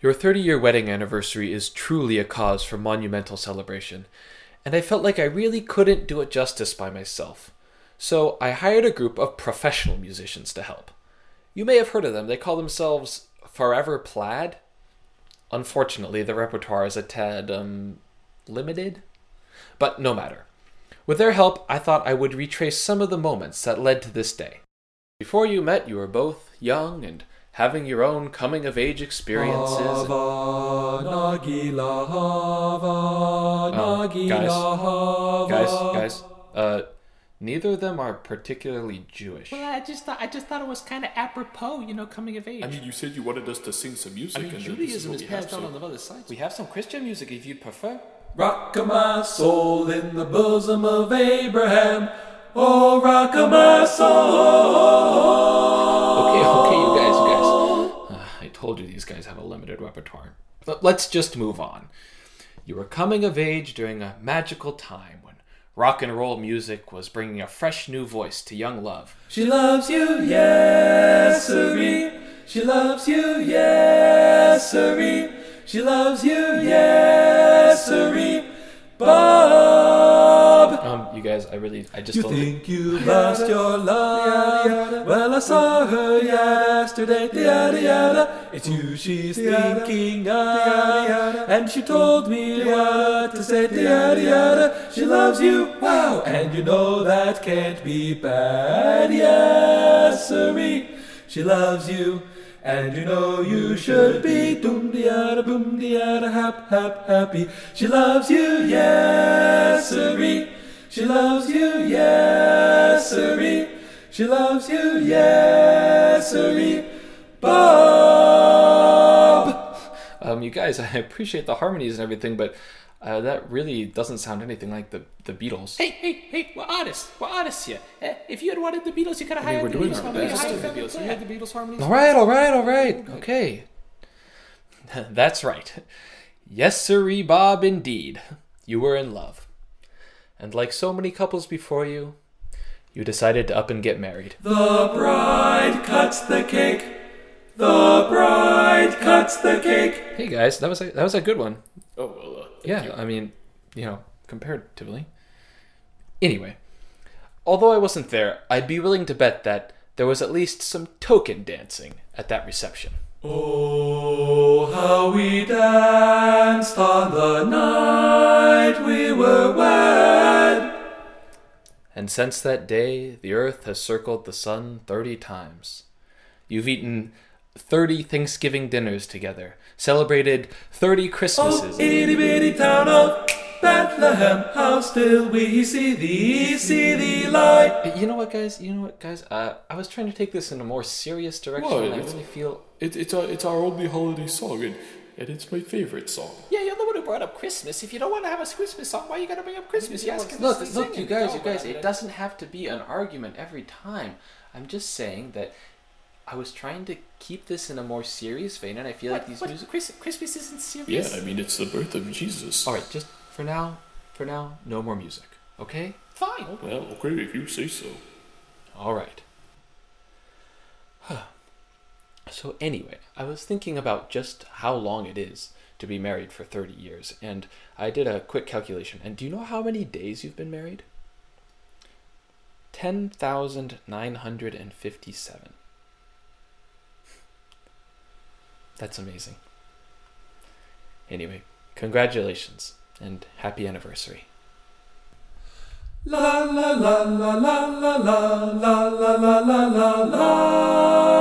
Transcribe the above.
Your 30-year wedding anniversary is truly a cause for monumental celebration, and I felt like I really couldn't do it justice by myself. So I hired a group of professional musicians to help. You may have heard of them. They call themselves Forever Plaid. Unfortunately, the repertoire is a tad, limited. But no matter. With their help, I thought I would retrace some of the moments that led to this day. Before you met, you were both young and having your own coming-of-age experiences. Guys, neither of them are particularly Jewish. Well, I just thought it was kind of apropos, coming of age. I mean, you said you wanted us to sing some music. Judaism is passed on the other side. We have some Christian music if you'd prefer. Rock my soul in the bosom of Abraham. Oh, rock my soul. Okay, you guys. I told you these guys have a limited repertoire. But let's just move on. You were coming of age during a magical time when rock and roll music was bringing a fresh new voice to young love. She loves you, yes, sirree. She loves you, yes, sirree. She loves you, yes, sirree. Bob. You guys, I just You don't think you lost your love? Well, I saw her yesterday. Yada yada. It's you she's thinking of, and she told me what to say. Yada yada. She loves you, wow, and you know that can't be bad. Yes, sirree. She loves you. And you know you should be doom-de-yada, boom-de-yada, happy. She loves you, yes, sirree. She loves you, yes, sirree. She loves you, yes, sirree. Bob! You guys, I appreciate the harmonies and everything, but that really doesn't sound anything like the Beatles. Hey, we're artists here. If you had wanted the Beatles, you could have hired the Beatles. You had the Beatles harmonies? All right. Okay. That's right. Yes, sirree, Bob, indeed. You were in love. And like so many couples before you, you decided to up and get married. The bride cuts the cake. The bride cuts the cake. Hey guys, that was a good one. Oh, well, Yeah, I mean, comparatively. Anyway, although I wasn't there, I'd be willing to bet that there was at least some token dancing at that reception. Oh, how we danced on the night we were wed. And since that day, the earth has circled the sun 30 times. You've eaten 30 Thanksgiving dinners together, celebrated 30 Christmases. Oh, itty bitty town of Bethlehem, how still we see thee lie. You know what, guys? I was trying to take this in a more serious direction, and I really feel... It's our only holiday song, and it's my favorite song. Yeah, you're the one who brought up Christmas. If you don't want to have a Christmas song, why you gotta bring up Christmas? Look, you guys, it doesn't have to be an argument every time. I'm just saying that I was trying to keep this in a more serious vein, and I feel like these music... Christmas isn't serious. Yeah, I mean, it's the birth of Jesus. Alright, just for now, no more music, okay? Fine. Well, okay, if you say so. Alright. So anyway, I was thinking about just how long it is to be married for 30 years, and I did a quick calculation. And do you know how many days you've been married? 10,957. That's amazing. Anyway, congratulations, and happy anniversary. La la la la la la la la la la la la.